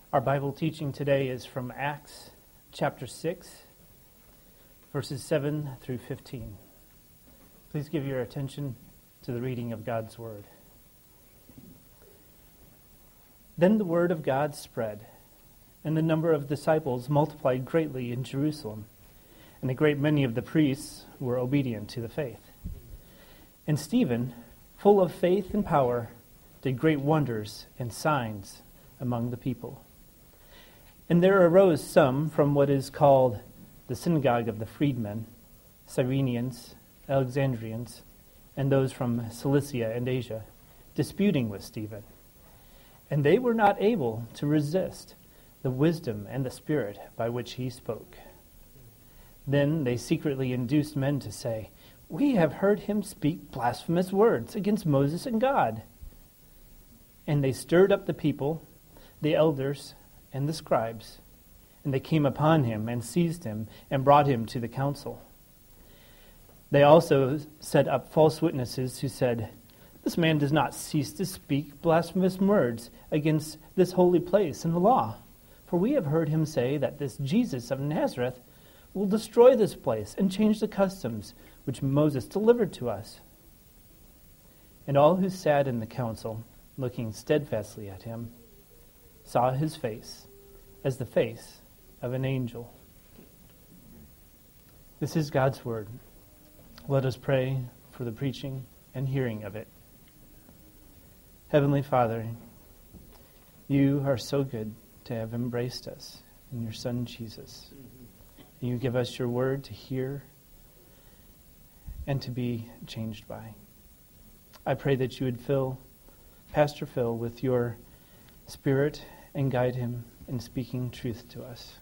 Our Bible teaching today is from Acts chapter 6, verses 7 through 15. Please give your attention to the reading of God's Word. Then the word of God spread, and the number of disciples multiplied greatly in Jerusalem, and a great many of the priests were obedient to the faith. And Stephen, full of faith and power, did great wonders and signs among the people. And there arose some from what is called the synagogue of the freedmen, Cyrenians, Alexandrians, and those from Cilicia and Asia, disputing with Stephen. And they were not able to resist the wisdom and the spirit by which he spoke. Then they secretly induced men to say, "We have heard him speak blasphemous words against Moses and God." And they stirred up the people, the elders, and the scribes, and they came upon him and seized him and brought him to the council. They also set up false witnesses who said, "This man does not cease to speak blasphemous words against this holy place and the law. For we have heard him say that this Jesus of Nazareth will destroy this place and change the customs which Moses delivered to us." And all who sat in the council, looking steadfastly at him, saw his face as the face of an angel. This is God's word. Let us pray for the preaching and hearing of it. Heavenly Father, you are so good to have embraced us in your Son Jesus. You give us your word to hear and to be changed by. I pray that you would fill Pastor Phil with your Spirit and guide him in speaking truth to us.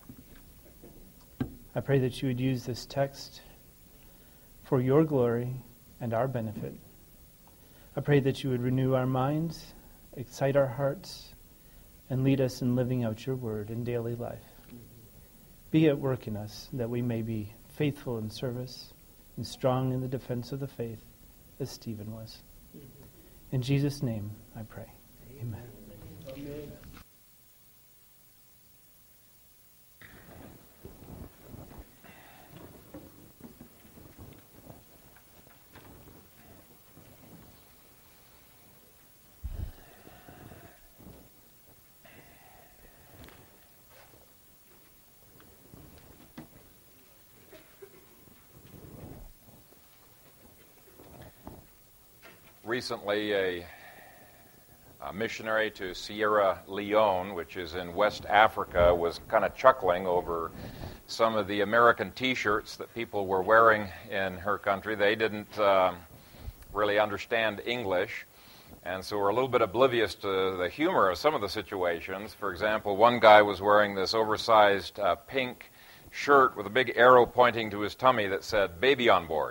I pray that you would use this text for your glory and our benefit. I pray that you would renew our minds, excite our hearts, and lead us in living out your word in daily life. Be at work in us that we may be faithful in service and strong in the defense of the faith as Stephen was. In Jesus' name I pray. Amen. Amen. Recently, a missionary to Sierra Leone, which is in West Africa, was kind of chuckling over some of the American T-shirts that people were wearing in her country. They didn't really understand English, and so were a little bit oblivious to the humor of some of the situations. For example, one guy was wearing this oversized pink shirt with a big arrow pointing to his tummy that said, "Baby on board."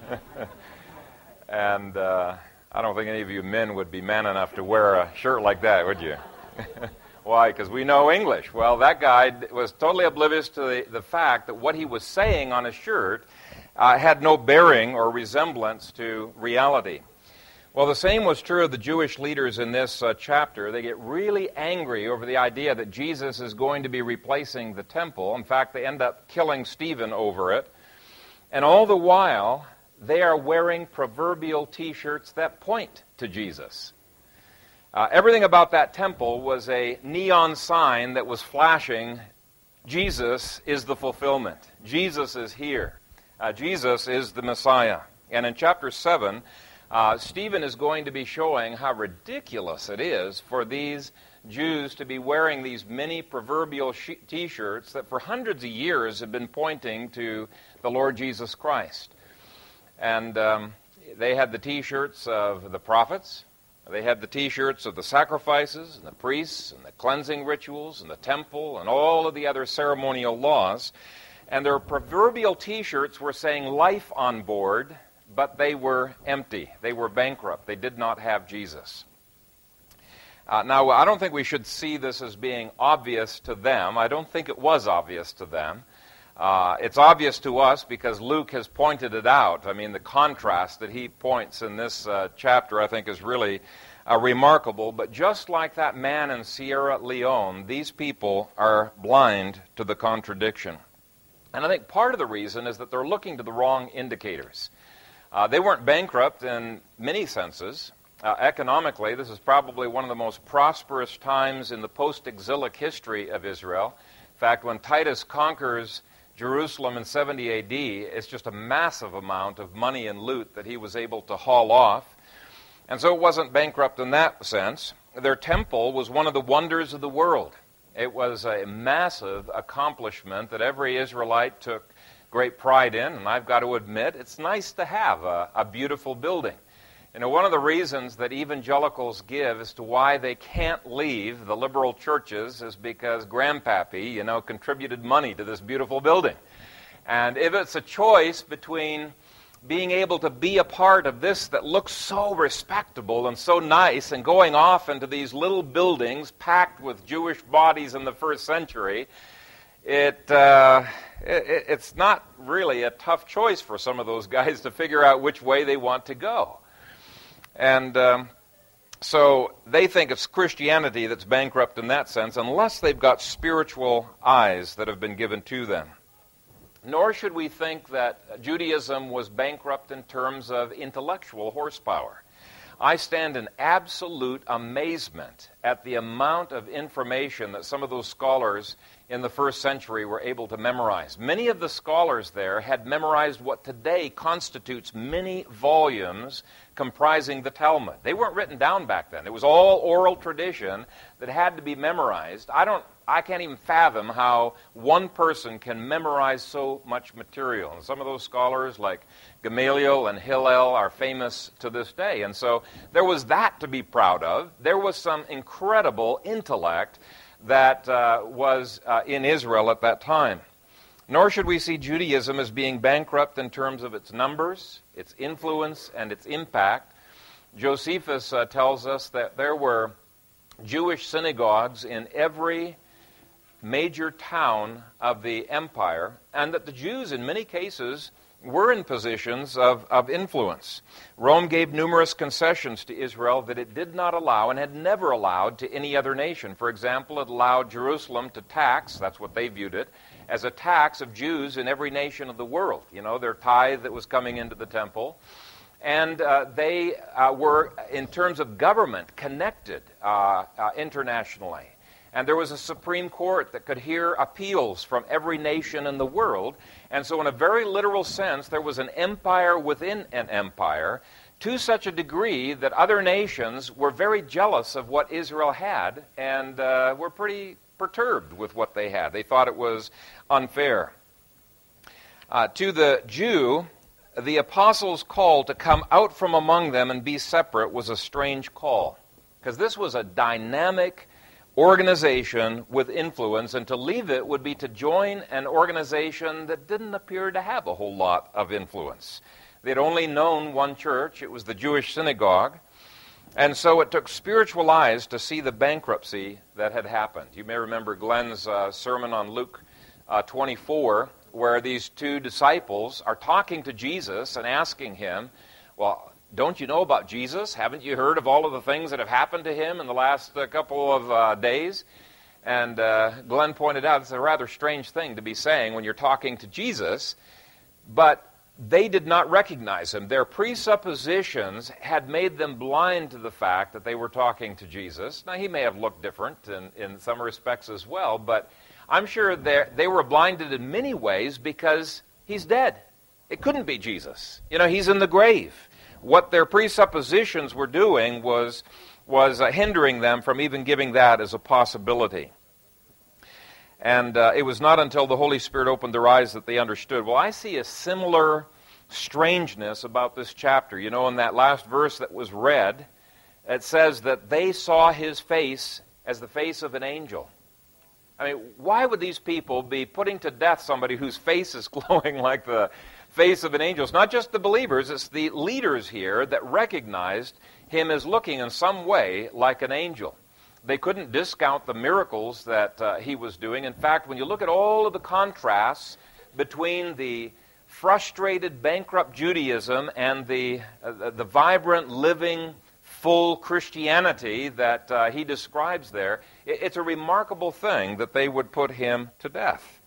And I don't think any of you men would be man enough to wear a shirt like that, would you? Why? Because we know English. Well, that guy was totally oblivious to the fact that what he was saying on his shirt had no bearing or resemblance to reality. Well, the same was true of the Jewish leaders in this chapter. They get really angry over the idea that Jesus is going to be replacing the temple. In fact, they end up killing Stephen over it. And all the while, they are wearing proverbial T-shirts that point to Jesus. Everything about that temple was a neon sign that was flashing, "Jesus is the fulfillment. Jesus is here. Jesus is the Messiah." And in chapter 7, Stephen is going to be showing how ridiculous it is for these Jews to be wearing these many proverbial T-shirts that for hundreds of years have been pointing to the Lord Jesus Christ. And they had the T-shirts of the prophets. They had the T-shirts of the sacrifices and the priests and the cleansing rituals and the temple and all of the other ceremonial laws. And their proverbial T-shirts were saying life on board, but they were empty. They were bankrupt. They did not have Jesus. Now, I don't think we should see this as being obvious to them. I don't think it was obvious to them. It's obvious to us because Luke has pointed it out. I mean, the contrast that he points in this chapter, I think, is really remarkable. But just like that man in Sierra Leone, these people are blind to the contradiction. And I think part of the reason is that they're looking to the wrong indicators. They weren't bankrupt in many senses. Economically, this is probably one of the most prosperous times in the post-exilic history of Israel. In fact, when Titus conquers Jerusalem in 70 AD, it's just a massive amount of money and loot that he was able to haul off. And so it wasn't bankrupt in that sense. Their temple was one of the wonders of the world. It was a massive accomplishment that every Israelite took great pride in, and I've got to admit, it's nice to have a beautiful building. You know, one of the reasons that evangelicals give as to why they can't leave the liberal churches is because Grandpappy, contributed money to this beautiful building. And if it's a choice between being able to be a part of this that looks so respectable and so nice and going off into these little buildings packed with Jewish bodies in the first century, it's not really a tough choice for some of those guys to figure out which way they want to go. And so they think it's Christianity that's bankrupt in that sense, unless they've got spiritual eyes that have been given to them. Nor should we think that Judaism was bankrupt in terms of intellectual horsepower. I stand in absolute amazement at the amount of information that some of those scholars in the first century were able to memorize. Many of the scholars there had memorized what today constitutes many volumes comprising the Talmud. They weren't written down back then. It was all oral tradition that had to be memorized. I can't even fathom how one person can memorize so much material. And some of those scholars, like Gamaliel and Hillel, are famous to this day. And so there was that to be proud of. There was some incredible intellect that was in Israel at that time. Nor should we see Judaism as being bankrupt in terms of its numbers, its influence, and its impact. Josephus tells us that there were Jewish synagogues in every major town of the empire, and that the Jews, in many cases, were in positions of influence. Rome gave numerous concessions to Israel that it did not allow and had never allowed to any other nation. For example, it allowed Jerusalem to tax, that's what they viewed it, as a tax of Jews in every nation of the world. Their tithe that was coming into the temple. And they were, in terms of government, connected internationally. And there was a Supreme Court that could hear appeals from every nation in the world. And so in a very literal sense, there was an empire within an empire to such a degree that other nations were very jealous of what Israel had and were pretty perturbed with what they had. They thought it was unfair. To the Jew, the apostles' call to come out from among them and be separate was a strange call, because this was a dynamic organization with influence, and to leave it would be to join an organization that didn't appear to have a whole lot of influence. They'd only known one church. It was the Jewish synagogue. And so it took spiritual eyes to see the bankruptcy that had happened. You may remember Glenn's sermon on Luke 24, where these two disciples are talking to Jesus and asking him, well, don't you know about Jesus? Haven't you heard of all of the things that have happened to him in the last couple of days? And Glenn pointed out it's a rather strange thing to be saying when you're talking to Jesus, but they did not recognize him. Their presuppositions had made them blind to the fact that they were talking to Jesus. Now, he may have looked different in some respects as well, but I'm sure they were blinded in many ways because he's dead. It couldn't be Jesus. He's in the grave. What their presuppositions were doing was hindering them from even giving that as a possibility. And it was not until the Holy Spirit opened their eyes that they understood. Well, I see a similar strangeness about this chapter. In that last verse that was read, it says that they saw his face as the face of an angel. I mean, why would these people be putting to death somebody whose face is glowing like the face of an angel? It's not just the believers, it's the leaders here that recognized him as looking in some way like an angel. They couldn't discount the miracles that he was doing. In fact, when you look at all of the contrasts between the frustrated, bankrupt Judaism and the vibrant, living, full Christianity that he describes there, it's a remarkable thing that they would put him to death.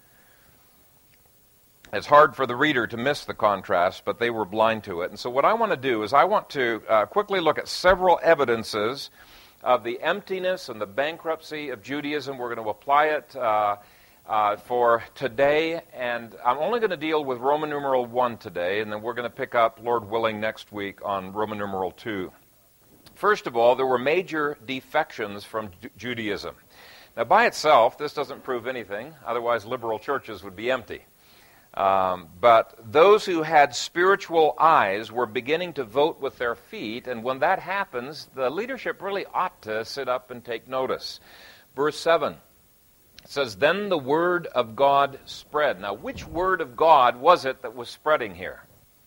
It's hard for the reader to miss the contrast, but they were blind to it. And so what I want to do is I want to quickly look at several evidences of the emptiness and the bankruptcy of Judaism. We're going to apply it for today, and I'm only going to deal with Roman numeral 1 today, and then we're going to pick up, Lord willing, next week on Roman numeral 2. First of all, there were major defections from Judaism. Now, by itself, this doesn't prove anything. Otherwise, liberal churches would be empty. But those who had spiritual eyes were beginning to vote with their feet, and when that happens, the leadership really ought to sit up and take notice. Verse 7 says, "Then the word of God spread." Now, which word of God was it that was spreading here?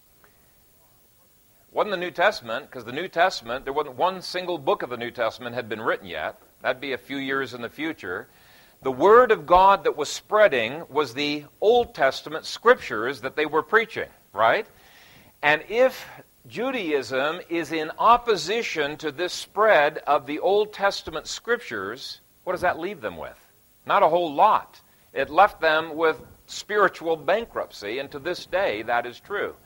It wasn't the New Testament, because the New Testament, there wasn't one single book of the New Testament had been written yet. That'd be a few years in the future. The word of God that was spreading was the Old Testament scriptures that they were preaching, right? And if Judaism is in opposition to this spread of the Old Testament scriptures, what does that leave them with? Not a whole lot. It left them with spiritual bankruptcy, and to this day that is true.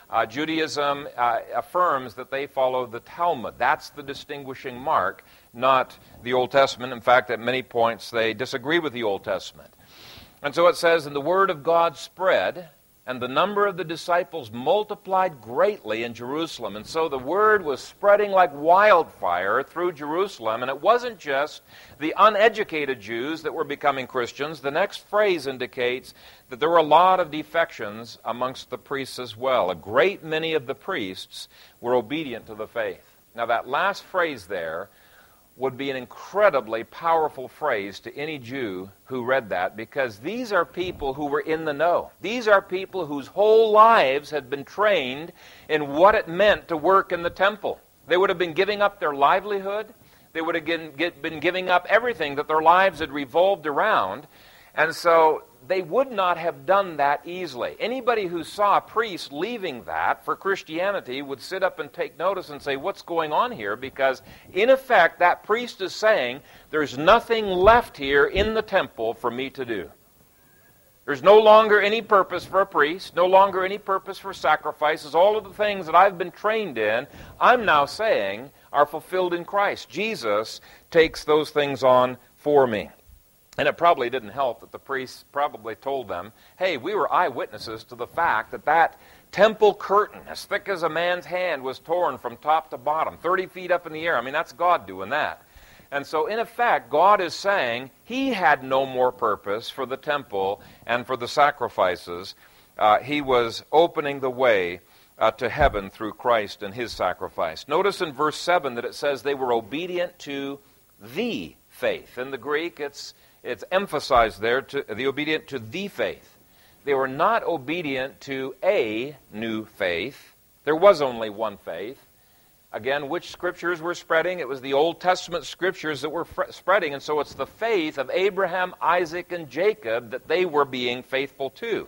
Judaism affirms that they follow the Talmud. That's the distinguishing mark, not the Old Testament. In fact, at many points they disagree with the Old Testament. And so it says, "And the word of God spread, and the number of the disciples multiplied greatly in Jerusalem." And so the word was spreading like wildfire through Jerusalem. And it wasn't just the uneducated Jews that were becoming Christians. The next phrase indicates that there were a lot of defections amongst the priests as well. A great many of the priests were obedient to the faith. Now that last phrase there would be an incredibly powerful phrase to any Jew who read that, because these are people who were in the know. These are people whose whole lives had been trained in what it meant to work in the temple. They would have been giving up their livelihood. They would have been giving up everything that their lives had revolved around. And so they would not have done that easily. Anybody who saw a priest leaving that for Christianity would sit up and take notice and say, what's going on here? Because in effect, that priest is saying, there's nothing left here in the temple for me to do. There's no longer any purpose for a priest, no longer any purpose for sacrifices. All of the things that I've been trained in, I'm now saying are fulfilled in Christ. Jesus takes those things on for me. And it probably didn't help that the priests probably told them, hey, we were eyewitnesses to the fact that that temple curtain, as thick as a man's hand, was torn from top to bottom, 30 feet up in the air. I mean, that's God doing that. And so, in effect, God is saying he had no more purpose for the temple and for the sacrifices. He was opening the way to heaven through Christ and his sacrifice. Notice in verse 7 that it says they were obedient to the faith. In the Greek, it's emphasized there, the obedient to the faith. They were not obedient to a new faith. There was only one faith. Again, which scriptures were spreading? It was the Old Testament scriptures that were spreading, and so it's the faith of Abraham, Isaac, and Jacob that they were being faithful to.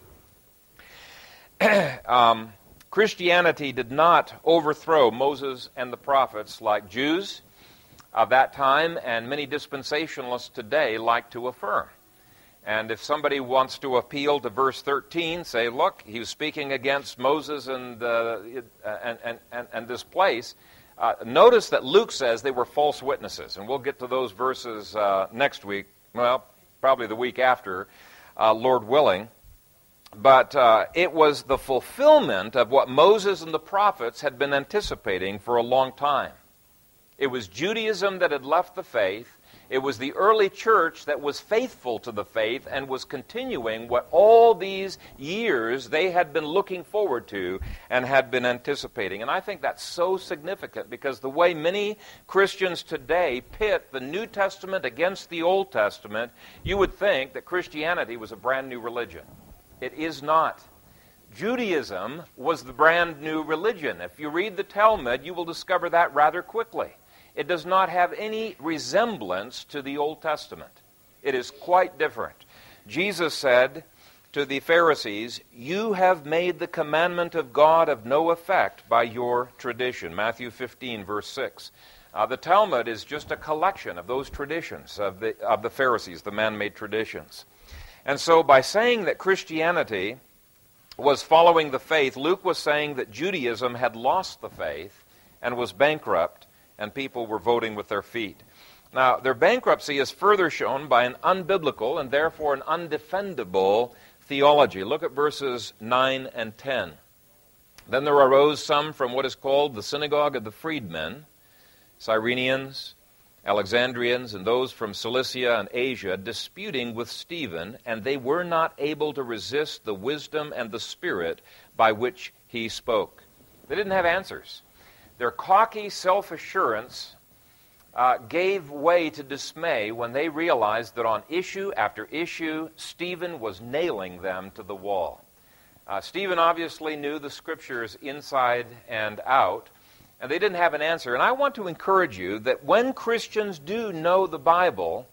Christianity did not overthrow Moses and the prophets like Jews of that time and many dispensationalists today like to affirm. And if somebody wants to appeal to verse 13, say, look, he was speaking against Moses and this place. Notice that Luke says they were false witnesses, and we'll get to those verses next week, well, probably the week after, Lord willing. But it was the fulfillment of what Moses and the prophets had been anticipating for a long time. It was Judaism that had left the faith. It was the early church that was faithful to the faith and was continuing what all these years they had been looking forward to and had been anticipating. And I think that's so significant because the way many Christians today pit the New Testament against the Old Testament, you would think that Christianity was a brand new religion. It is not. Judaism was the brand new religion. If you read the Talmud, you will discover that rather quickly. It does not have any resemblance to the Old Testament. It is quite different. Jesus said to the Pharisees, you have made the commandment of God of no effect by your tradition. Matthew 15, verse 6. The Talmud is just a collection of those traditions of the Pharisees, the man-made traditions. And so by saying that Christianity was following the faith, Luke was saying that Judaism had lost the faith and was bankrupt, and people were voting with their feet. Now, their bankruptcy is further shown by an unbiblical and therefore an undefendable theology. Look at verses 9 and 10. Then there arose some from what is called the synagogue of the freedmen, Cyrenians, Alexandrians, and those from Cilicia and Asia, disputing with Stephen, and they were not able to resist the wisdom and the spirit by which he spoke. They didn't have answers. Their cocky self-assurance gave way to dismay when they realized that on issue after issue, Stephen was nailing them to the wall. Stephen obviously knew the Scriptures inside and out, and they didn't have an answer. And I want to encourage you that when Christians do know the Bible,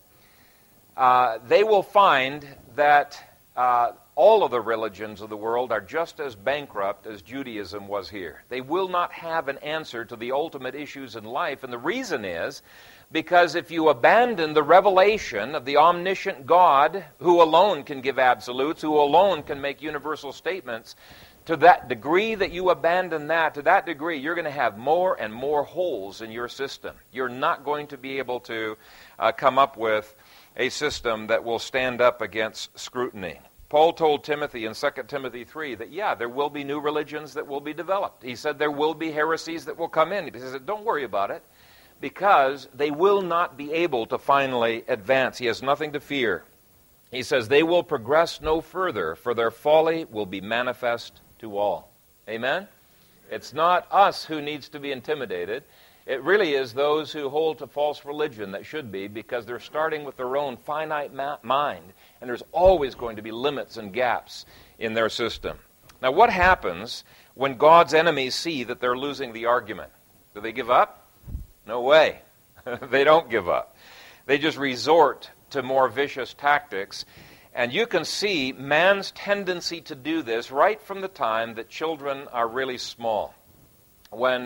they will find that all of the religions of the world are just as bankrupt as Judaism was here. They will not have an answer to the ultimate issues in life, and the reason is because if you abandon the revelation of the omniscient God, who alone can give absolutes, who alone can make universal statements, to that degree that you abandon that, to that degree, you're going to have more and more holes in your system. You're not going to be able to come up with a system that will stand up against scrutiny. Paul told Timothy in 2 Timothy 3 that, there will be new religions that will be developed. He said there will be heresies that will come in. He said, don't worry about it, because they will not be able to finally advance. He has nothing to fear. He says they will progress no further, for their folly will be manifest to all. Amen? It's not us who needs to be intimidated. It really is those who hold to false religion that should be, because they're starting with their own finite mind, and there's always going to be limits and gaps in their system. Now, what happens when God's enemies see that they're losing the argument? Do they give up? No way. They don't give up. They just resort to more vicious tactics. And you can see man's tendency to do this right from the time that children are really small. When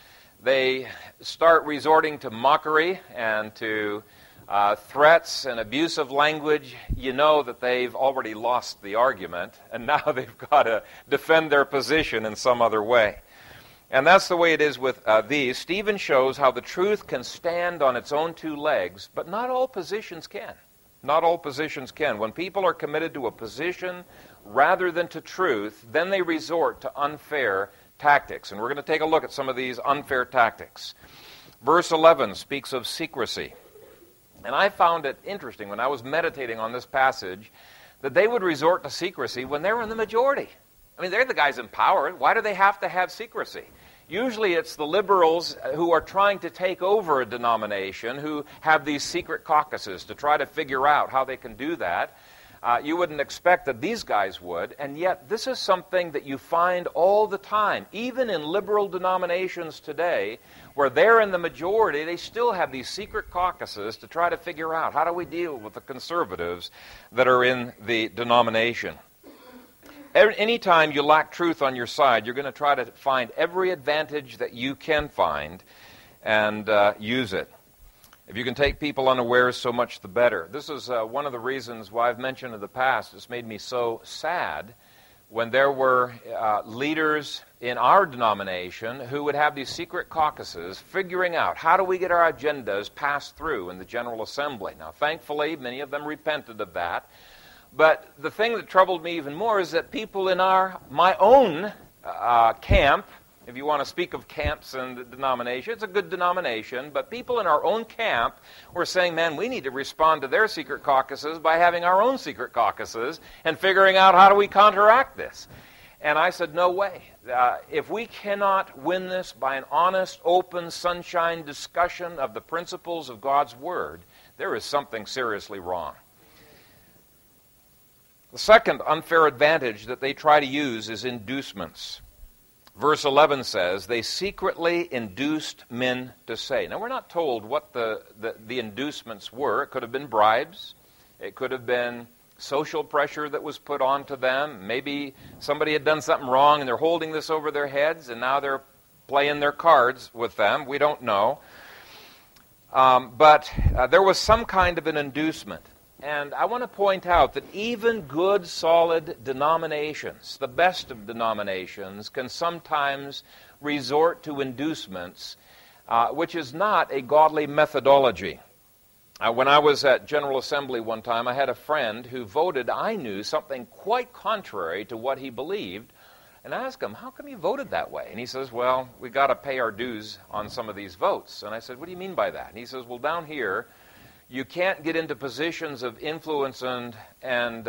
they start resorting to mockery and to threats and abusive language, you know that they've already lost the argument, and now they've got to defend their position in some other way. And that's the way it is with these. Stephen shows how the truth can stand on its own two legs, but not all positions can. Not all positions can. When people are committed to a position rather than to truth, then they resort to unfair tactics. And we're going to take a look at some of these unfair tactics. Verse 11 speaks of secrecy. And I found it interesting when I was meditating on this passage that they would resort to secrecy when they were in the majority. I mean, they're the guys in power. Why do they have to have secrecy? Usually it's the liberals who are trying to take over a denomination who have these secret caucuses to try to figure out how they can do that. You wouldn't expect that these guys would, and yet this is something that you find all the time. Even in liberal denominations today, where they're in the majority, they still have these secret caucuses to try to figure out how do we deal with the conservatives that are in the denomination. Anytime you lack truth on your side, you're going to try to find every advantage that you can find and use it. If you can take people unawares, so much the better. This is one of the reasons why I've mentioned in the past, it's made me so sad when there were leaders in our denomination who would have these secret caucuses figuring out how do we get our agendas passed through in the General Assembly. Now, thankfully, many of them repented of that. But the thing that troubled me even more is that people in my own camp, if you want to speak of camps and the denomination, it's a good denomination, but people in our own camp were saying, man, we need to respond to their secret caucuses by having our own secret caucuses and figuring out how do we counteract this. And I said, no way. If we cannot win this by an honest, open, sunshine discussion of the principles of God's Word, there is something seriously wrong. The second unfair advantage that they try to use is inducements. Verse 11 says, they secretly induced men to say. Now, we're not told what the inducements were. It could have been bribes. It could have been social pressure that was put onto them. Maybe somebody had done something wrong and they're holding this over their heads and now they're playing their cards with them. We don't know. But there was some kind of an inducement. And I want to point out that even good, solid denominations, the best of denominations, can sometimes resort to inducements, which is not a godly methodology. When I was at General Assembly one time, I had a friend who voted, I knew, something quite contrary to what he believed. And I asked him, how come you voted that way? And he says, well, we got to pay our dues on some of these votes. And I said, what do you mean by that? And he says, well, down here, you can't get into positions of influence and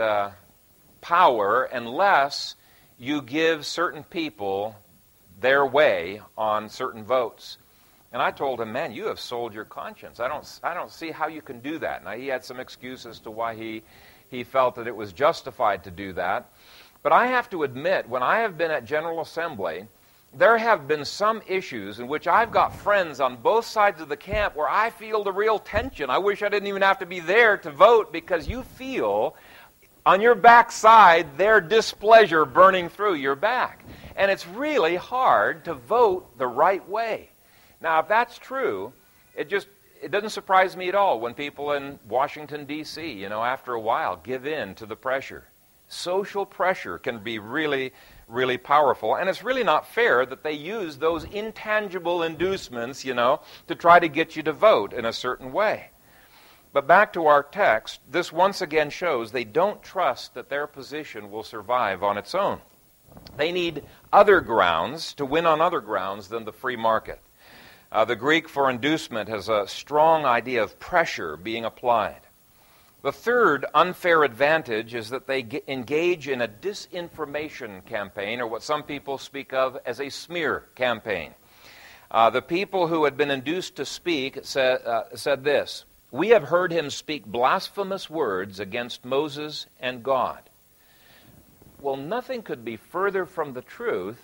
power unless you give certain people their way on certain votes. And I told him, man, you have sold your conscience. I don't see how you can do that. Now, he had some excuse as to why he felt that it was justified to do that. But I have to admit, when I have been at General Assembly, there have been some issues in which I've got friends on both sides of the camp where I feel the real tension. I wish I didn't even have to be there to vote, because you feel on your backside their displeasure burning through your back. And it's really hard to vote the right way. Now, if that's true, it doesn't surprise me at all when people in Washington, D.C., after a while give in to the pressure. Social pressure can be really, really powerful, and it's really not fair that they use those intangible inducements, to try to get you to vote in a certain way. But back to our text, this once again shows they don't trust that their position will survive on its own. They need other grounds to win on other grounds than the free market. The Greek for inducement has a strong idea of pressure being applied. The third unfair advantage is that they engage in a disinformation campaign, or what some people speak of as a smear campaign. The people who had been induced to speak said this: "We have heard him speak blasphemous words against Moses and God." Well, nothing could be further from the truth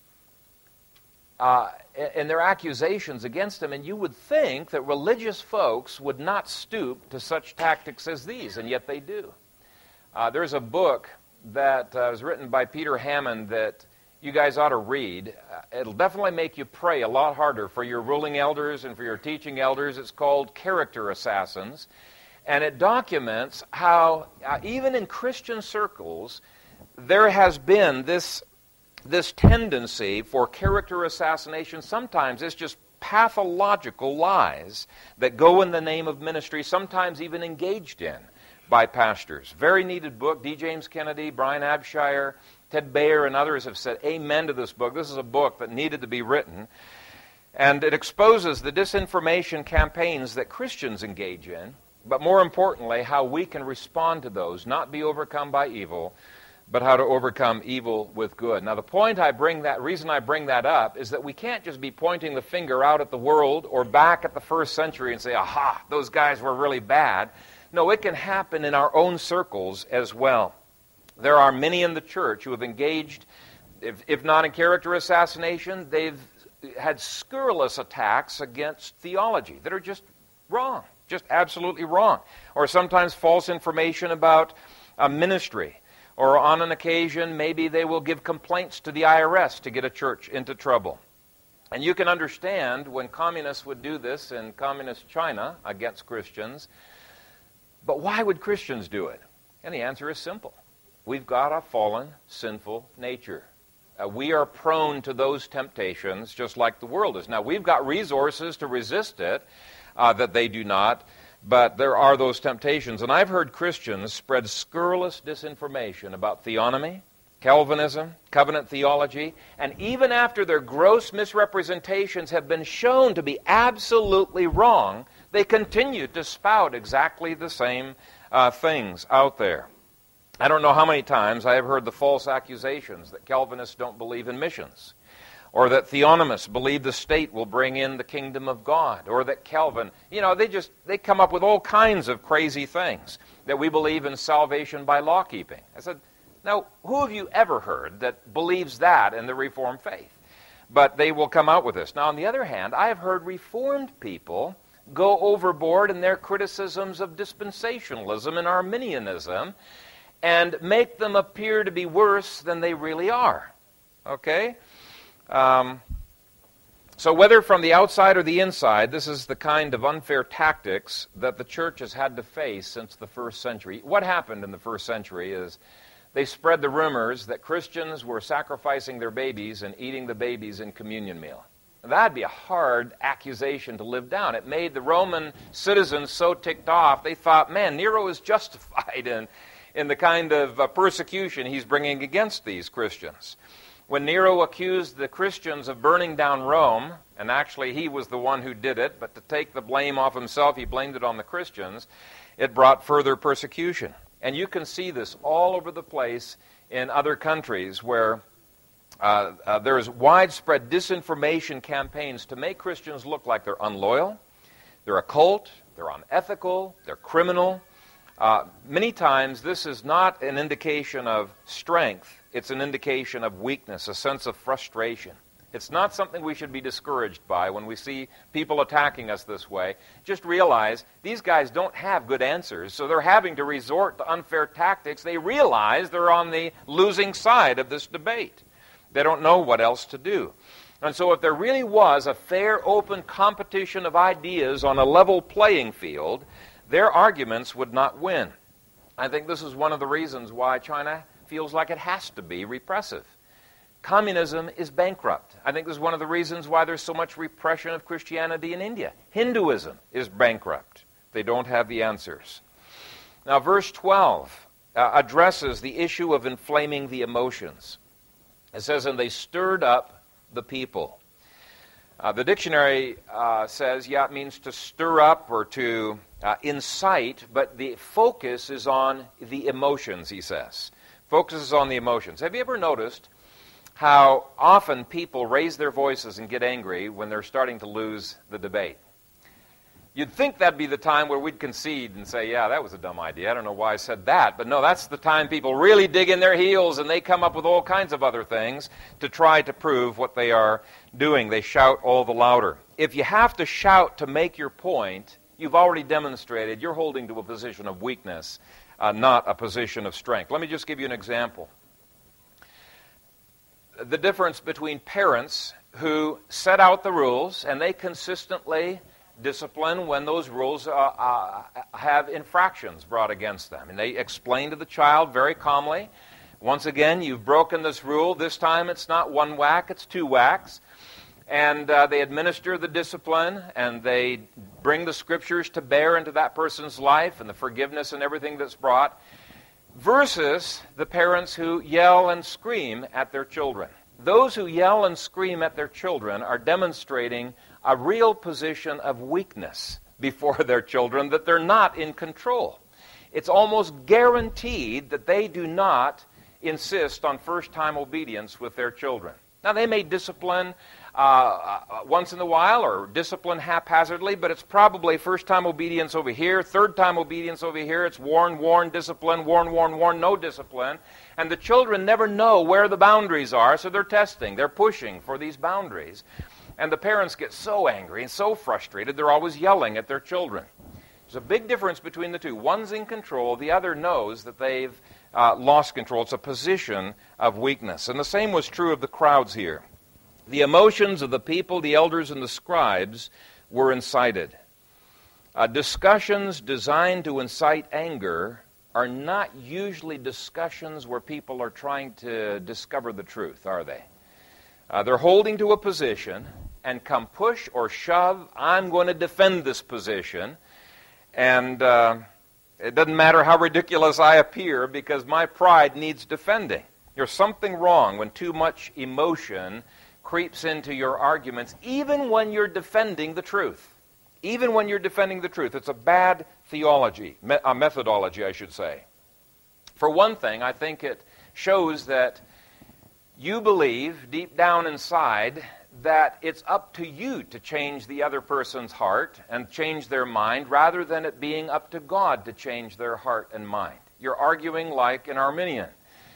in their accusations against him, and you would think that religious folks would not stoop to such tactics as these, and yet they do. There's a book that was written by Peter Hammond that you guys ought to read. It'll definitely make you pray a lot harder for your ruling elders and for your teaching elders. It's called Character Assassins, and it documents how, even in Christian circles, there has been this tendency for character assassination. Sometimes it's just pathological lies that go in the name of ministry, sometimes even engaged in by pastors. Very needed book. D. James Kennedy, Brian Abshire, Ted Bayer, and others have said amen to this book. This is a book that needed to be written. And it exposes the disinformation campaigns that Christians engage in, but more importantly, how we can respond to those, not be overcome by evil, but how to overcome evil with good. Now, reason I bring that up is that we can't just be pointing the finger out at the world or back at the first century and say, aha, those guys were really bad. No, it can happen in our own circles as well. There are many in the church who have engaged, if not in character assassination, they've had scurrilous attacks against theology that are just wrong, just absolutely wrong. Or sometimes false information about ministry. Or on an occasion, maybe they will give complaints to the IRS to get a church into trouble. And you can understand when communists would do this in communist China against Christians. But why would Christians do it? And the answer is simple. We've got a fallen, sinful nature. We are prone to those temptations just like the world is. Now, we've got resources to resist it that they do not. But there are those temptations. And I've heard Christians spread scurrilous disinformation about theonomy, Calvinism, covenant theology, and even after their gross misrepresentations have been shown to be absolutely wrong, they continue to spout exactly the same things out there. I don't know how many times I have heard the false accusations that Calvinists don't believe in missions, or that theonomists believe the state will bring in the kingdom of God, or that Calvin, they come up with all kinds of crazy things, that we believe in salvation by law keeping. I said, now, who have you ever heard that believes that in the Reformed faith? But they will come out with this. Now, on the other hand, I have heard Reformed people go overboard in their criticisms of dispensationalism and Arminianism and make them appear to be worse than they really are. Okay? So whether from the outside or the inside, this is the kind of unfair tactics that the church has had to face since the first century. What happened in the first century is they spread the rumors that Christians were sacrificing their babies and eating the babies in communion meal. That'd be a hard accusation to live down. It made the Roman citizens so ticked off, they thought, man, Nero is justified in the kind of persecution he's bringing against these Christians. When Nero accused the Christians of burning down Rome, and actually he was the one who did it, but to take the blame off himself, he blamed it on the Christians, it brought further persecution. And you can see this all over the place in other countries where there's widespread disinformation campaigns to make Christians look like they're unloyal, they're occult, they're unethical, they're criminal. Many times this is not an indication of strength, it's an indication of weakness, a sense of frustration. It's not something we should be discouraged by when we see people attacking us this way. Just realize these guys don't have good answers, so they're having to resort to unfair tactics. They realize they're on the losing side of this debate. They don't know what else to do. And so if there really was a fair, open competition of ideas on a level playing field, their arguments would not win. I think this is one of the reasons why China feels like it has to be repressive. Communism is bankrupt. I think this is one of the reasons why there's so much repression of Christianity in India. Hinduism is bankrupt. They don't have the answers. Now, verse 12 addresses the issue of inflaming the emotions. It says, and they stirred up the people. The dictionary says, it means to stir up or to incite, but the focus is on the emotions, he says. Focuses on the emotions. Have you ever noticed how often people raise their voices and get angry when they're starting to lose the debate? You'd think that'd be the time where we'd concede and say, yeah, that was a dumb idea. I don't know why I said that. But no, that's the time people really dig in their heels and they come up with all kinds of other things to try to prove what they are doing. They shout all the louder. If you have to shout to make your point, you've already demonstrated you're holding to a position of weakness, not a position of strength. Let me just give you an example. The difference between parents who set out the rules and they consistently discipline when those rules have infractions brought against them. And they explain to the child very calmly, once again, you've broken this rule. This time it's not one whack, it's two whacks. And they administer the discipline, and they bring the Scriptures to bear into that person's life and the forgiveness and everything that's brought, versus the parents who yell and scream at their children. Those who yell and scream at their children are demonstrating a real position of weakness before their children, that they're not in control. It's almost guaranteed that they do not insist on first-time obedience with their children. Now, they may discipline once in a while or discipline haphazardly, but it's probably first-time obedience over here, third-time obedience over here. It's warn, discipline, warn, no discipline. And the children never know where the boundaries are, so they're testing. They're pushing for these boundaries. And the parents get so angry and so frustrated, they're always yelling at their children. There's a big difference between the two. One's in control, the other knows that they've lost control. It's a position of weakness. And the same was true of the crowds here. The emotions of the people, the elders, and the scribes were incited. Discussions designed to incite anger are not usually discussions where people are trying to discover the truth, are they? They're holding to a position, and come push or shove, I'm going to defend this position. And it doesn't matter how ridiculous I appear, because my pride needs defending. There's something wrong when too much emotion creeps into your arguments, even when you're defending the truth. Even when you're defending the truth. It's a bad theology, methodology, I should say. For one thing, I think it shows that you believe deep down inside that it's up to you to change the other person's heart and change their mind, rather than it being up to God to change their heart and mind. You're arguing like an Arminian.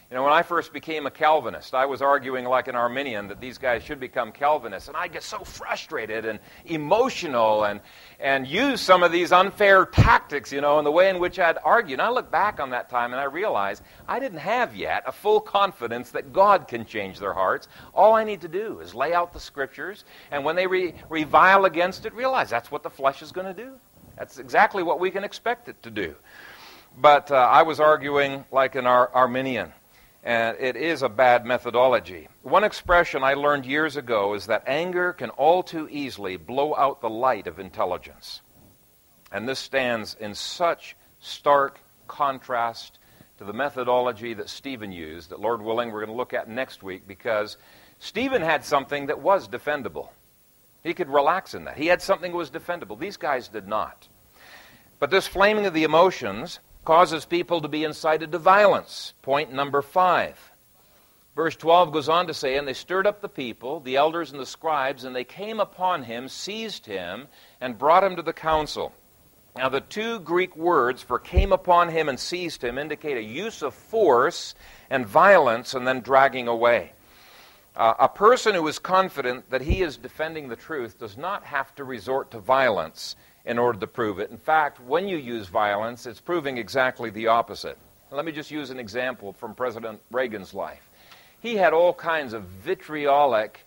You know, when I first became a Calvinist, I was arguing like an Arminian that these guys should become Calvinists, and I'd get so frustrated and emotional and use some of these unfair tactics, you know, in the way in which I'd argue. And I look back on that time and I realize I didn't have yet a full confidence that God can change their hearts. All I need to do is lay out the Scriptures, and when they revile against it, realize that's what the flesh is going to do. That's exactly what we can expect it to do. But I was arguing like an Arminian. And it is a bad methodology. One expression I learned years ago is that anger can all too easily blow out the light of intelligence. And this stands in such stark contrast to the methodology that Stephen used, that Lord willing we're going to look at next week, because Stephen had something that was defendable. He could relax in that. He had something that was defendable. These guys did not. But this flaming of the emotions causes people to be incited to violence. Point number 5. Verse 12 goes on to say, and they stirred up the people, the elders and the scribes, and they came upon him, seized him, and brought him to the council. Now the two Greek words for came upon him and seized him indicate a use of force and violence and then dragging away. A person who is confident that he is defending the truth does not have to resort to violence in order to prove it. In fact, when you use violence, it's proving exactly the opposite. Let me just use an example from President Reagan's life. He had all kinds of vitriolic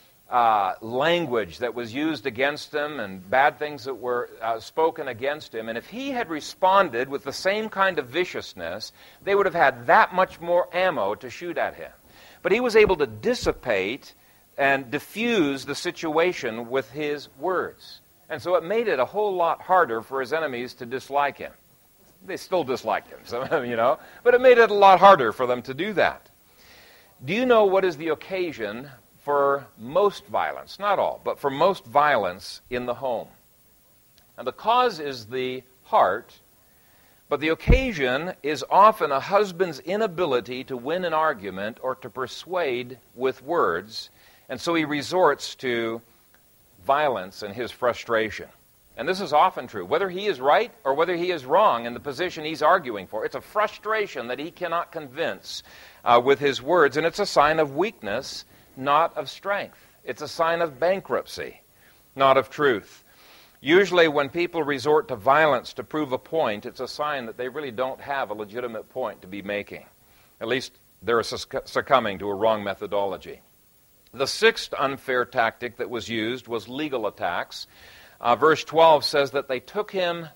language that was used against him and bad things that were spoken against him. And if he had responded with the same kind of viciousness, they would have had that much more ammo to shoot at him. But he was able to dissipate and diffuse the situation with his words. And so it made it a whole lot harder for his enemies to dislike him. They still disliked him, some of them, you know, but it made it a lot harder for them to do that. Do you know what is the occasion for most violence? Not all, but for most violence in the home. And the cause is the heart, but the occasion is often a husband's inability to win an argument or to persuade with words, and so he resorts to violence and his frustration. And this is often true, whether he is right or whether he is wrong in the position he's arguing for. It's a frustration that he cannot convince with his words, and it's a sign of weakness, not of strength. It's a sign of bankruptcy, not of truth. Usually when people resort to violence to prove a point, it's a sign that they really don't have a legitimate point to be making. At least they're succumbing to a wrong methodology. The sixth unfair tactic that was used was legal attacks. Verse 12 says that they took him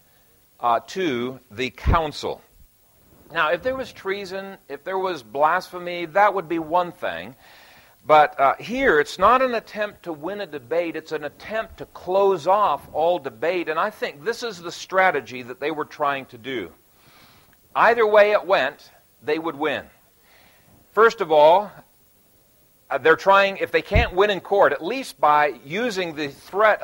to the council. Now, if there was treason, if there was blasphemy, that would be one thing. But here, it's not an attempt to win a debate. It's an attempt to close off all debate. And I think this is the strategy that they were trying to do. Either way it went, they would win. First of all, they're trying, if they can't win in court, at least by using the threat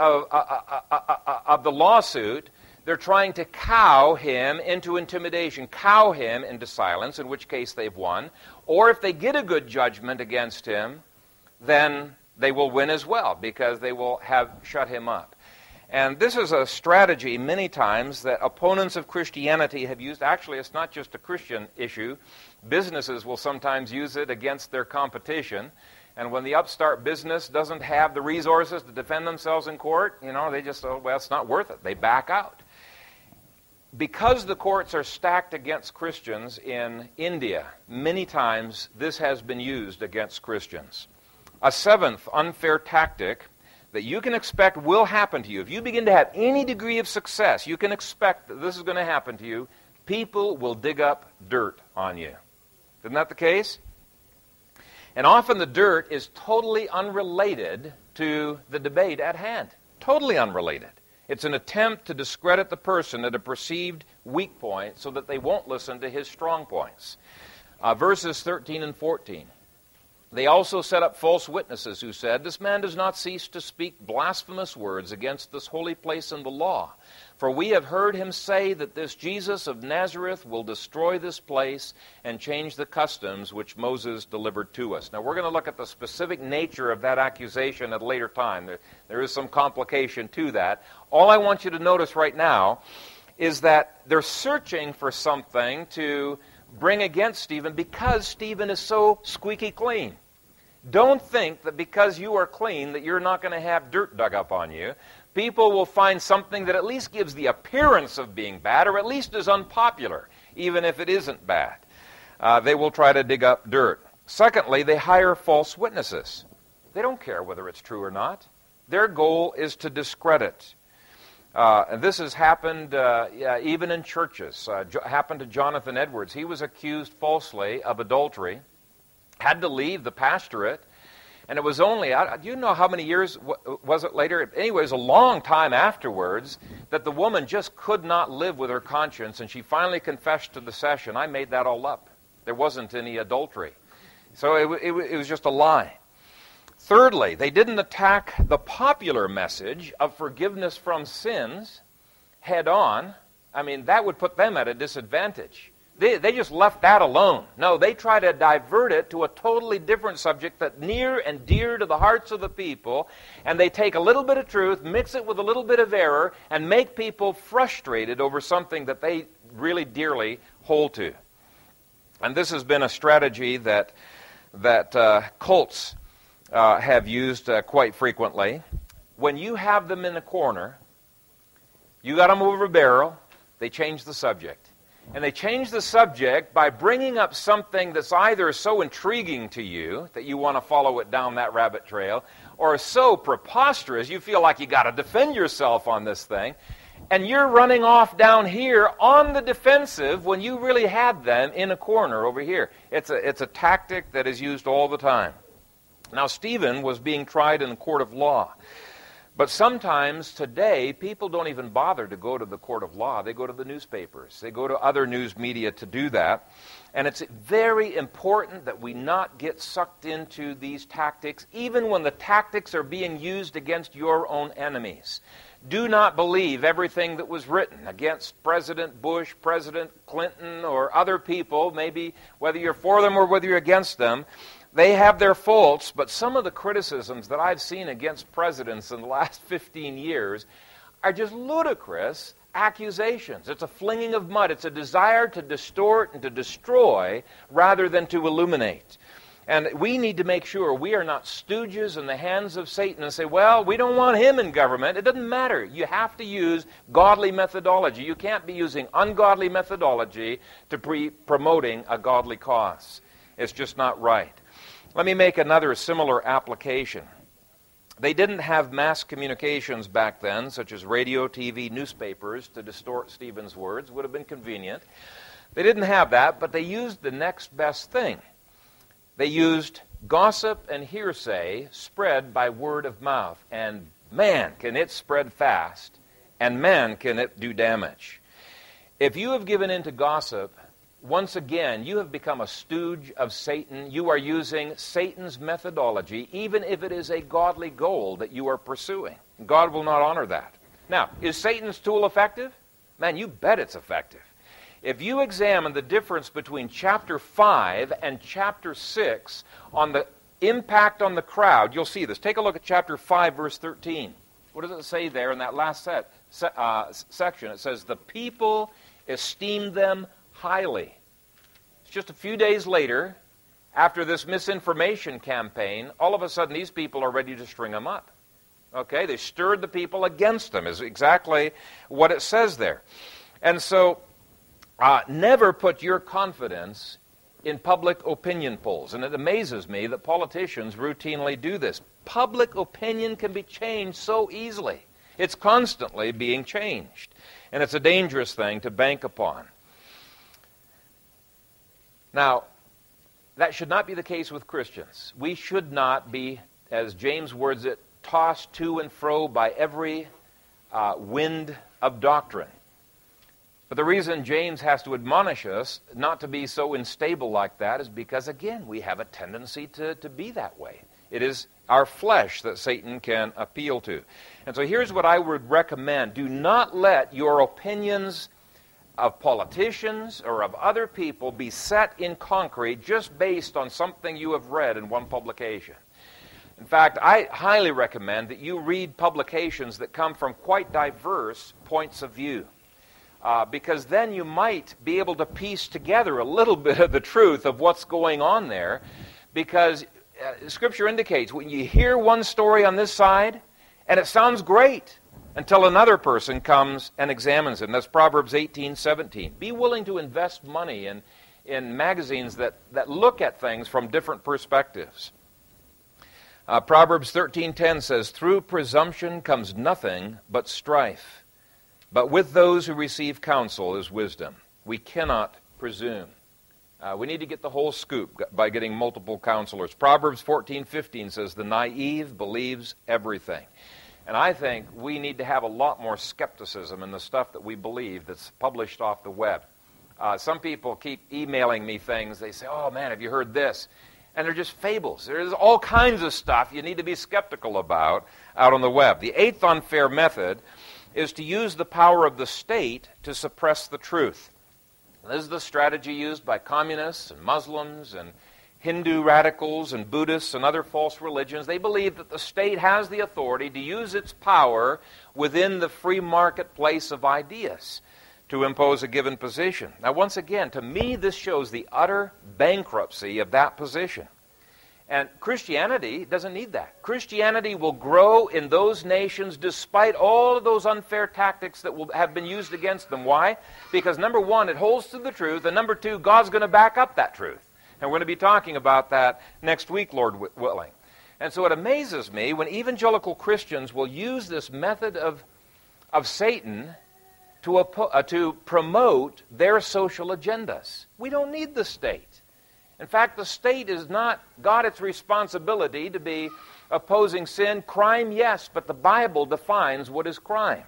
of the lawsuit, they're trying to cow him into intimidation, cow him into silence, in which case they've won. Or if they get a good judgment against him, then they will win as well, because they will have shut him up. And this is a strategy many times that opponents of Christianity have used. Actually, it's not just a Christian issue. Businesses will sometimes use it against their competition. And when the upstart business doesn't have the resources to defend themselves in court, you know, they just say, well, it's not worth it. They back out. Because the courts are stacked against Christians in India, many times this has been used against Christians. A seventh unfair tactic that you can expect will happen to you. If you begin to have any degree of success, you can expect that this is going to happen to you. People will dig up dirt on you. Isn't that the case? And often the dirt is totally unrelated to the debate at hand. Totally unrelated. It's an attempt to discredit the person at a perceived weak point so that they won't listen to his strong points. Verses 13 and 14. They also set up false witnesses who said, "This man does not cease to speak blasphemous words against this holy place and the law. For we have heard him say that this Jesus of Nazareth will destroy this place and change the customs which Moses delivered to us." Now we're going to look at the specific nature of that accusation at a later time. There is some complication to that. All I want you to notice right now is that they're searching for something to bring against Stephen because Stephen is so squeaky clean. Don't think that because you are clean that you're not going to have dirt dug up on you. People will find something that at least gives the appearance of being bad, or at least is unpopular, even if it isn't bad. They will try to dig up dirt. Secondly, they hire false witnesses. They don't care whether it's true or not. Their goal is to discredit. And this has happened even in churches. Happened to Jonathan Edwards. He was accused falsely of adultery, had to leave the pastorate, and it was only, do you know how many years was it later? Anyway, it was a long time afterwards that the woman just could not live with her conscience, and she finally confessed to the session, I made that all up. There wasn't any adultery. So it was just a lie. Thirdly, they didn't attack the popular message of forgiveness from sins head on. I mean, that would put them at a disadvantage. They just left that alone. No, they try to divert it to a totally different subject that's near and dear to the hearts of the people, and they take a little bit of truth, mix it with a little bit of error, and make people frustrated over something that they really dearly hold to. And this has been a strategy that cults have used quite frequently. When you have them in a corner, you got them over a barrel, they change the subject. And they change the subject by bringing up something that's either so intriguing to you that you want to follow it down that rabbit trail, or so preposterous you feel like you got to defend yourself on this thing, and you're running off down here on the defensive when you really had them in a corner over here. It's a tactic that is used all the time. Now, Stephen was being tried in a court of law. But sometimes today, people don't even bother to go to the court of law. They go to the newspapers. They go to other news media to do that. And it's very important that we not get sucked into these tactics, even when the tactics are being used against your own enemies. Do not believe everything that was written against President Bush, President Clinton, or other people, maybe whether you're for them or whether you're against them. They have their faults, but some of the criticisms that I've seen against presidents in the last 15 years are just ludicrous accusations. It's a flinging of mud. It's a desire to distort and to destroy rather than to illuminate. And we need to make sure we are not stooges in the hands of Satan and say, well, we don't want him in government. It doesn't matter. You have to use godly methodology. You can't be using ungodly methodology to be promoting a godly cause. It's just not right. Let me make another similar application. They didn't have mass communications back then, such as radio, TV, newspapers, to distort Stephen's words. Would have been convenient. They didn't have that, but they used the next best thing. They used gossip and hearsay spread by word of mouth. And man, can it spread fast, and man, can it do damage. If you have given in to gossip, once again, you have become a stooge of Satan. You are using Satan's methodology, even if it is a godly goal that you are pursuing. God will not honor that. Now, is Satan's tool effective? Man, you bet it's effective. If you examine the difference between chapter 5 and chapter 6 on the impact on the crowd, you'll see this. Take a look at chapter 5, verse 13. What does it say there in that last section? It says, the people esteemed them highly. It's just a few days later, after this misinformation campaign, all of a sudden these people are ready to string them up. Okay, they stirred the people against them, is exactly what it says there. And so, never put your confidence in public opinion polls. And it amazes me that politicians routinely do this. Public opinion can be changed so easily. It's constantly being changed. And it's a dangerous thing to bank upon. Now, that should not be the case with Christians. We should not be, as James words it, tossed to and fro by every wind of doctrine. But the reason James has to admonish us not to be so unstable like that is because, again, we have a tendency to be that way. It is our flesh that Satan can appeal to. And so here's what I would recommend. Do not let your opinions of politicians or of other people be set in concrete just based on something you have read in one publication. In fact, I highly recommend that you read publications that come from quite diverse points of view. because then you might be able to piece together a little bit of the truth of what's going on there, because Scripture indicates when you hear one story on this side, and it sounds great, until another person comes and examines it. And that's Proverbs 18:17. Be willing to invest money in magazines that look at things from different perspectives. Proverbs 13:10 says, "Through presumption comes nothing but strife, but with those who receive counsel is wisdom." We cannot presume. We need to get the whole scoop by getting multiple counselors. Proverbs 14:15 says, "The naive believes everything." And I think we need to have a lot more skepticism in the stuff that we believe that's published off the web. Some people keep emailing me things. They say, "Oh man, have you heard this?" And they're just fables. There's all kinds of stuff you need to be skeptical about out on the web. The eighth unfair method is to use the power of the state to suppress the truth. This is the strategy used by communists and Muslims and Hindu radicals and Buddhists and other false religions. They believe that the state has the authority to use its power within the free marketplace of ideas to impose a given position. Now, once again, to me, this shows the utter bankruptcy of that position. And Christianity doesn't need that. Christianity will grow in those nations despite all of those unfair tactics that will have been used against them. Why? Because number one, it holds to the truth, and number two, God's going to back up that truth. And we're going to be talking about that next week, Lord willing. And so it amazes me when evangelical Christians will use this method of Satan to promote their social agendas. We don't need the state. In fact, the state is not got its responsibility to be opposing sin. Crime, yes, but the Bible defines what is crime.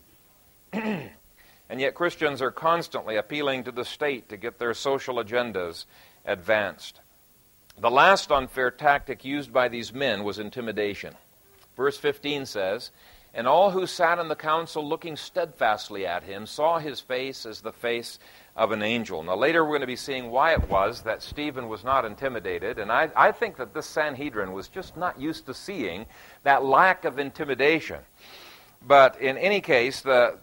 And yet Christians are constantly appealing to the state to get their social agendas advanced. The last unfair tactic used by these men was intimidation. Verse 15 says, "And all who sat in the council looking steadfastly at him saw his face as the face of an angel." Now later we're going to be seeing why it was that Stephen was not intimidated, and I think that this Sanhedrin was just not used to seeing that lack of intimidation. But in any case, the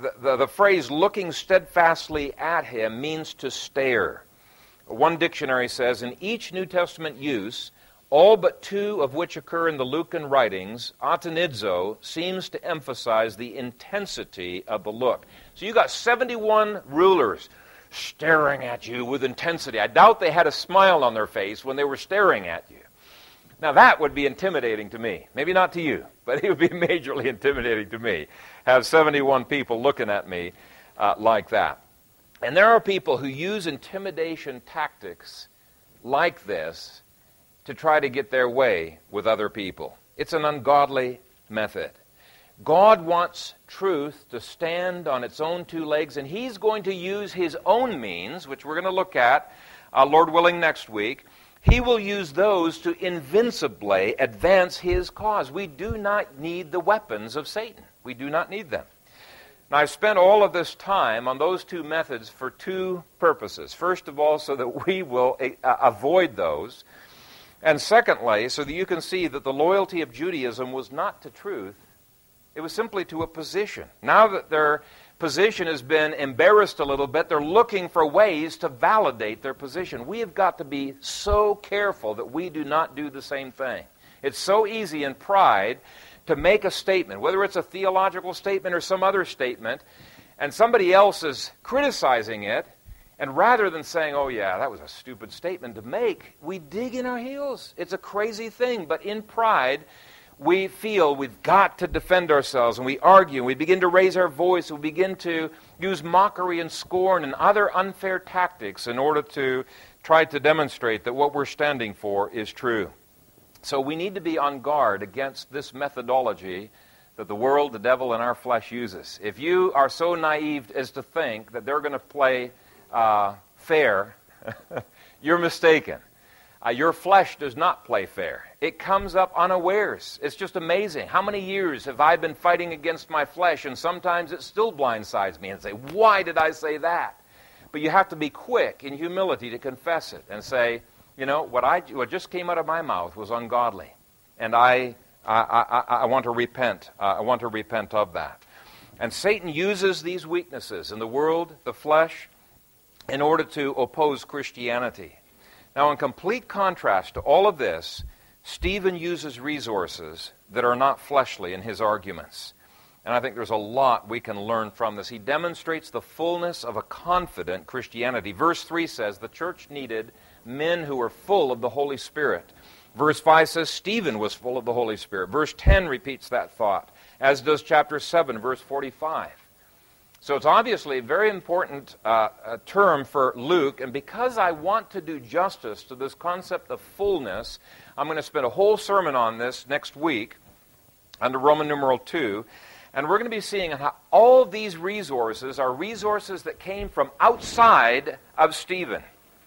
phrase "looking steadfastly at him" means to stare. One dictionary says, in each New Testament use, all but two of which occur in the Lucan writings, atenizo seems to emphasize the intensity of the look. So you got 71 rulers staring at you with intensity. I doubt they had a smile on their face when they were staring at you. Now that would be intimidating to me. Maybe not to you, but it would be majorly intimidating to me. Have 71 people looking at me like that. And there are people who use intimidation tactics like this to try to get their way with other people. It's an ungodly method. God wants truth to stand on its own two legs, and He's going to use His own means, which we're going to look at, Lord willing, next week. He will use those to invincibly advance His cause. We do not need the weapons of Satan. We do not need them. Now, I've spent all of this time on those two methods for two purposes. First of all, so that we will avoid those. And secondly, so that you can see that the loyalty of Judaism was not to truth. It was simply to a position. Now that their position has been embarrassed a little bit, they're looking for ways to validate their position. We have got to be so careful that we do not do the same thing. It's so easy in pride to make a statement, whether it's a theological statement or some other statement, and somebody else is criticizing it, and rather than saying, "Oh yeah, that was a stupid statement to make," we dig in our heels. It's a crazy thing, but in pride, we feel we've got to defend ourselves, and we argue, and we begin to raise our voice, and we begin to use mockery and scorn and other unfair tactics in order to try to demonstrate that what we're standing for is true. So we need to be on guard against this methodology that the world, the devil, and our flesh uses. If you are so naive as to think that they're going to play fair, you're mistaken. Your flesh does not play fair. It comes up unawares. It's just amazing. How many years have I been fighting against my flesh, and sometimes it still blindsides me and say, "Why did I say that?" But you have to be quick in humility to confess it and say, "You know, what just came out of my mouth was ungodly, and I want to repent. I want to repent of that." And Satan uses these weaknesses in the world, the flesh, in order to oppose Christianity. Now, in complete contrast to all of this, Stephen uses resources that are not fleshly in his arguments. And I think there's a lot we can learn from this. He demonstrates the fullness of a confident Christianity. Verse 3 says the church needed men who were full of the Holy Spirit. Verse 5 says Stephen was full of the Holy Spirit. Verse 10 repeats that thought, as does chapter 7, verse 45. So it's obviously a very important term for Luke, and because I want to do justice to this concept of fullness, I'm going to spend a whole sermon on this next week under Roman numeral 2, and we're going to be seeing how all of these resources are resources that came from outside of Stephen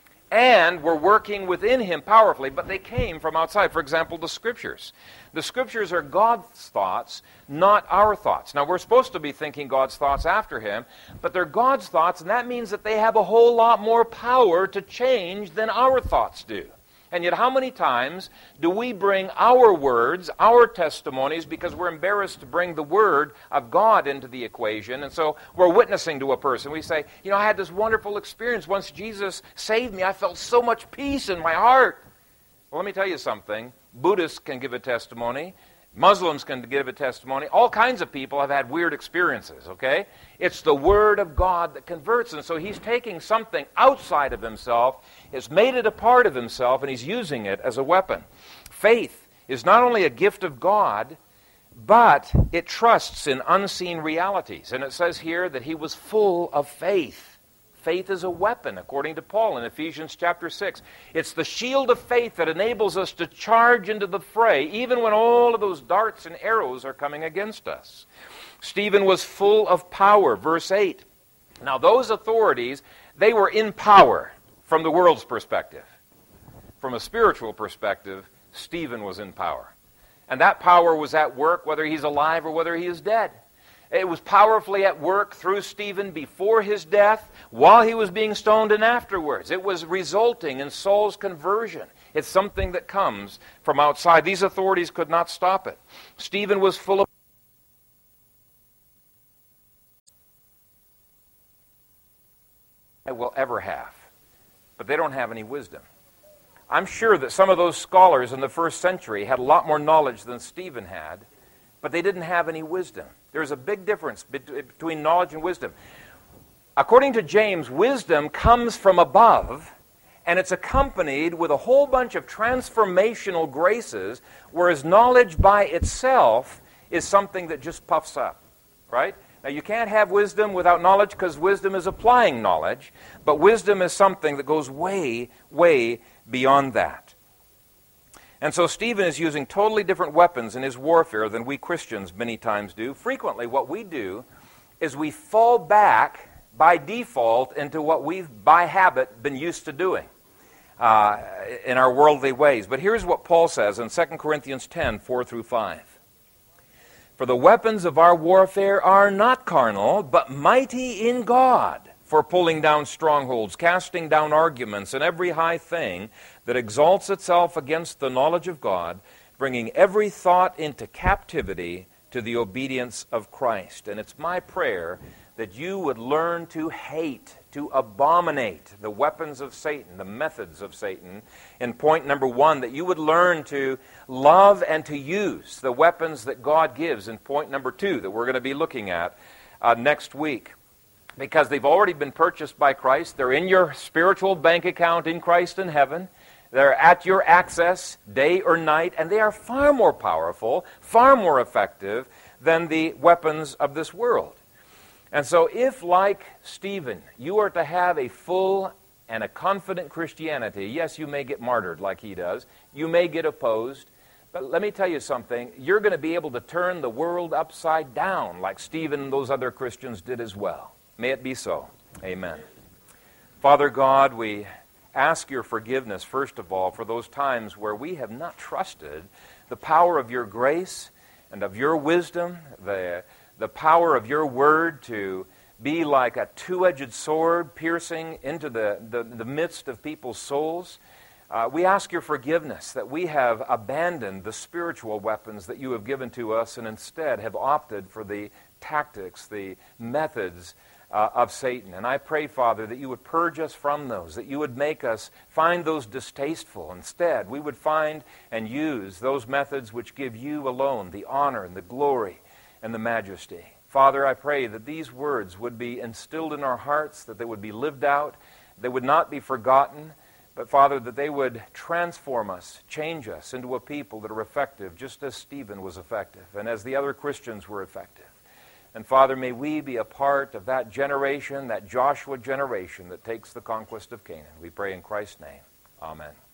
and were working within him powerfully, but they came from outside. For example, the Scriptures. The Scriptures are God's thoughts, not our thoughts. Now, we're supposed to be thinking God's thoughts after Him, but they're God's thoughts, and that means that they have a whole lot more power to change than our thoughts do. And yet, how many times do we bring our words, our testimonies, because we're embarrassed to bring the Word of God into the equation, and so we're witnessing to a person. We say, you know, I had this wonderful experience. Once Jesus saved me, I felt so much peace in my heart. Well, let me tell you something. Buddhists can give a testimony. Muslims can give a testimony. All kinds of people have had weird experiences, okay? It's the Word of God that converts. And so he's taking something outside of himself, has made it a part of himself, and he's using it as a weapon. Faith is not only a gift of God, but it trusts in unseen realities. And it says here that he was full of faith. Faith is a weapon, according to Paul in Ephesians chapter 6. It's the shield of faith that enables us to charge into the fray, even when all of those darts and arrows are coming against us. Stephen was full of power, verse 8. Now, those authorities, they were in power from the world's perspective. From a spiritual perspective, Stephen was in power. And that power was at work whether he's alive or whether he is dead. It was powerfully at work through Stephen before his death, while he was being stoned, and afterwards. It was resulting in Saul's conversion. It's something that comes from outside. These authorities could not stop it. Stephen was full of will ever have, but they don't have any wisdom. I'm sure that some of those scholars in the first century had a lot more knowledge than Stephen had, but they didn't have any wisdom. There's a big difference between knowledge and wisdom. According to James, wisdom comes from above, and it's accompanied with a whole bunch of transformational graces, whereas knowledge by itself is something that just puffs up, right? Now, you can't have wisdom without knowledge because wisdom is applying knowledge, but wisdom is something that goes way, way beyond that. And so Stephen is using totally different weapons in his warfare than we Christians many times do. Frequently, what we do is we fall back by default into what we've, by habit, been used to doing in our worldly ways. But here's what Paul says in 2 Corinthians 10, 4 through 5. For the weapons of our warfare are not carnal, but mighty in God, for pulling down strongholds, casting down arguments, and every high thing that exalts itself against the knowledge of God, bringing every thought into captivity to the obedience of Christ. And it's my prayer that you would learn to hate, to abominate the weapons of Satan, the methods of Satan. In point number 1, that you would learn to love and to use the weapons that God gives. In point number 2, that we're going to be looking at next week. Because they've already been purchased by Christ. They're in your spiritual bank account in Christ in heaven. They're at your access day or night, and they are far more powerful, far more effective than the weapons of this world. And so if, like Stephen, you are to have a full and a confident Christianity, yes, you may get martyred like he does. You may get opposed. But let me tell you something. You're going to be able to turn the world upside down like Stephen and those other Christians did as well. May it be so. Amen. Father God, we ask your forgiveness, first of all, for those times where we have not trusted the power of your grace and of your wisdom, the power of your word to be like a two-edged sword piercing into the midst of people's souls. We ask your forgiveness that we have abandoned the spiritual weapons that you have given to us and instead have opted for the tactics, the methods of Satan. And I pray, Father, that you would purge us from those, that you would make us find those distasteful. Instead, we would find and use those methods which give you alone the honor and the glory and the majesty. Father, I pray that these words would be instilled in our hearts, that they would be lived out, they would not be forgotten, but Father, that they would transform us, change us into a people that are effective, just as Stephen was effective and as the other Christians were effective. And Father, may we be a part of that generation, that Joshua generation that takes the conquest of Canaan. We pray in Christ's name. Amen.